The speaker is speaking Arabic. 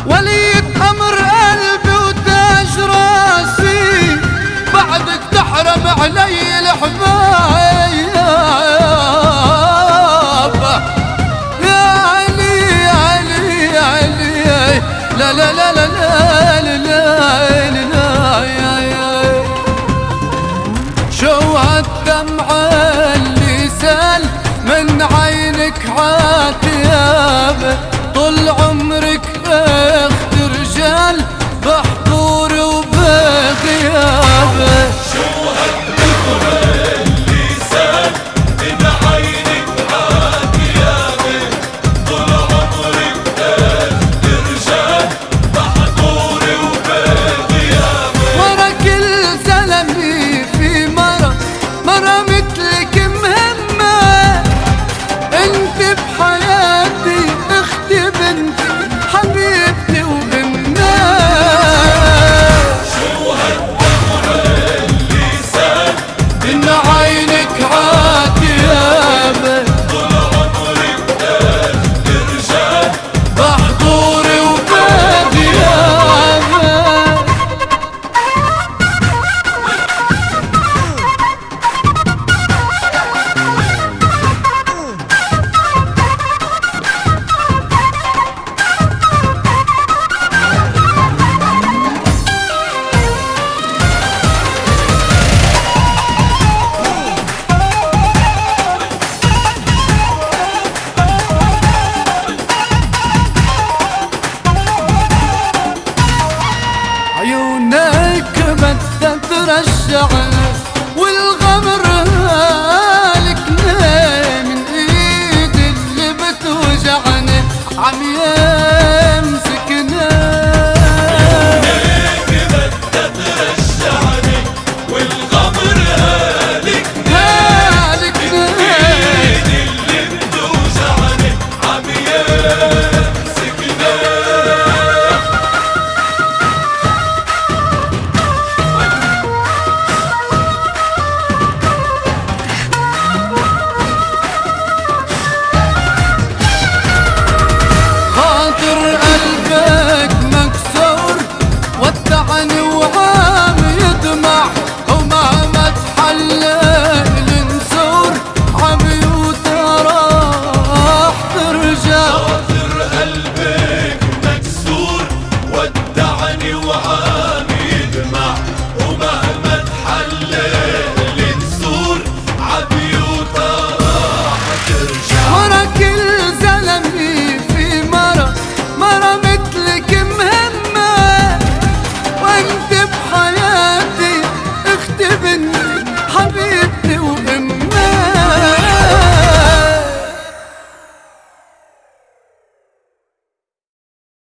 ولية أمر قلبي وتاج راسي، بعدك تحرم علي الحبايب. يا علي يا علي يا علي، لا لا لا لا لا لا لا لا يا شو هالدمعة اللي سال من عينك عاتيابة، طول عمرك اخت رجال بحضوري وبغيابه. شو هالدمعة اللي سال من عينك عاتيابة، طول عمرك اخت رجال بحضوري وبغيابه. مرة كل زلمي في مرة مثلك مهمة، انت بحياتي اختي بنتي حبيبتي وامنا. شو هالدمعة اللي سال من عينك عاتيابة، طول عمرك اخت رجال بحضوري وبغيابة. عيونك بدها ترجع